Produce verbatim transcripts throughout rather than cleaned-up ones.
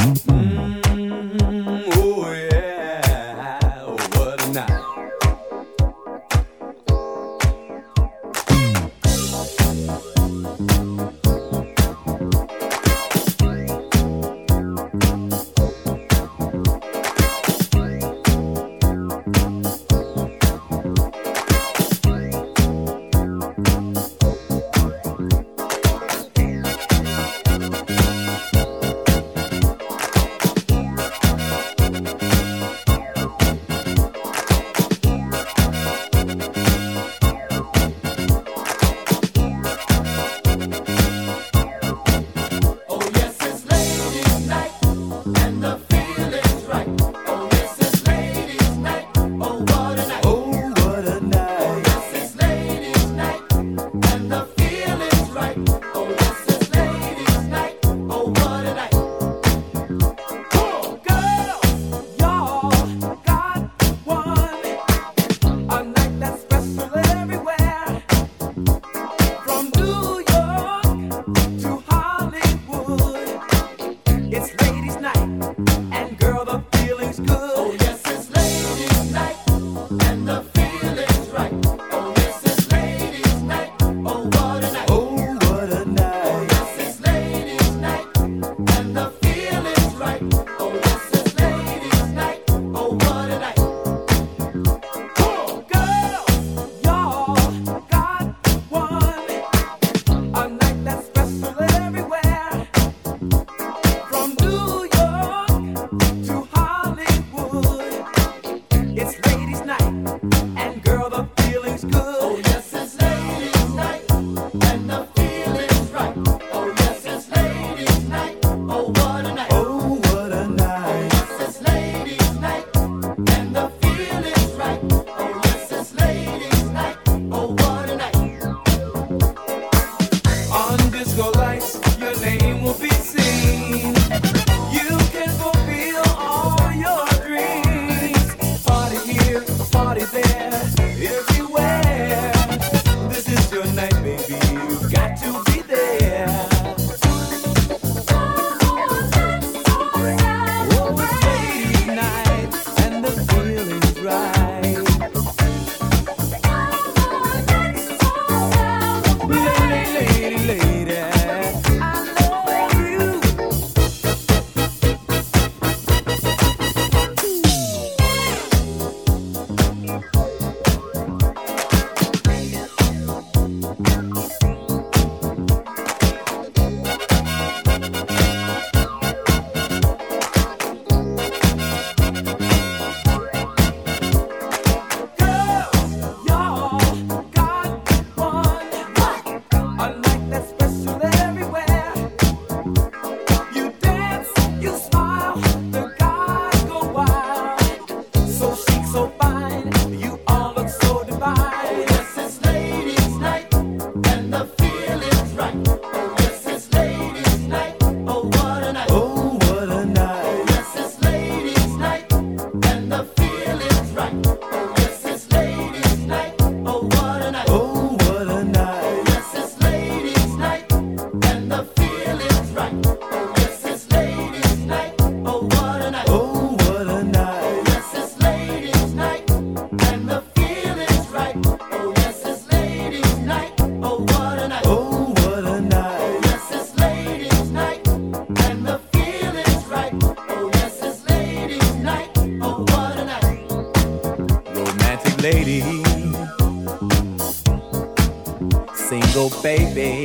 single baby.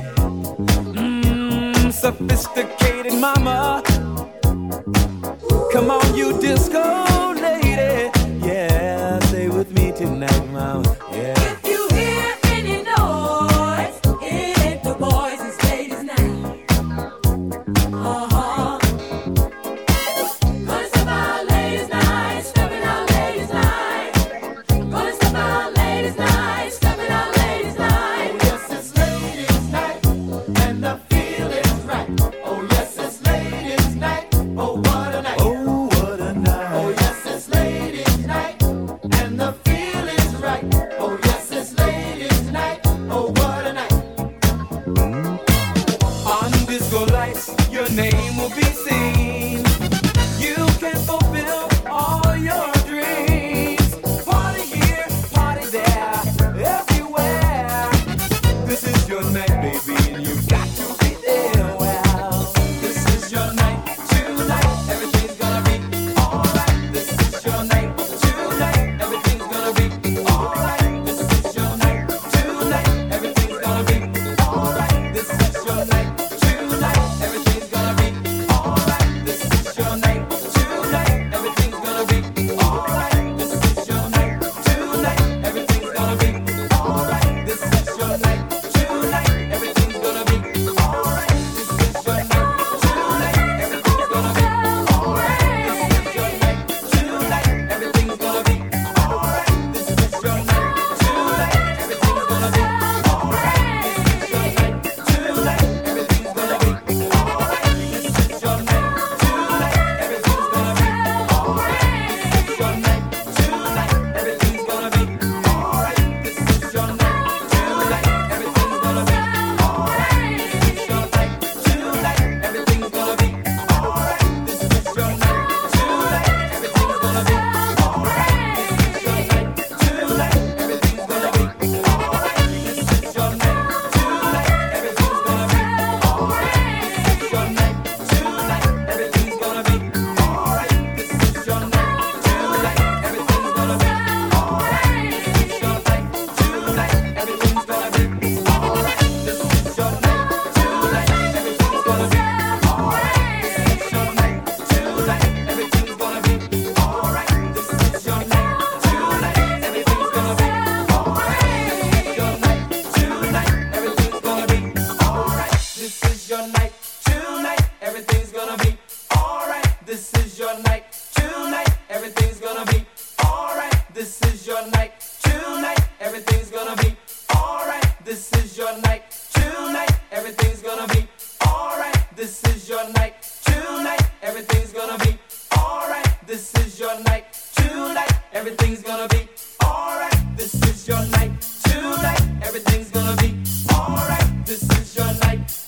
Mmm, sophisticated mama. Come on, you disco lady. Yeah, stay with me tonight, mama. Yeah. If you hear any noise, it ain't the boys, it's ladies' night. Uh-huh. Gonna step out ladies' night, stepping out ladies' night. Gonna step out ladies' night, stepping out ladies' night. Yes, it's ladies' night, and the feeling's right. Oh, yes, it's ladies' night. Oh, what a night. Oh, what a night. Oh, yes, it's ladies' night, and the feeling's right. Oh, yes, it's ladies' night. Oh, what a night. On disco lights, your name will be seen. This is your night.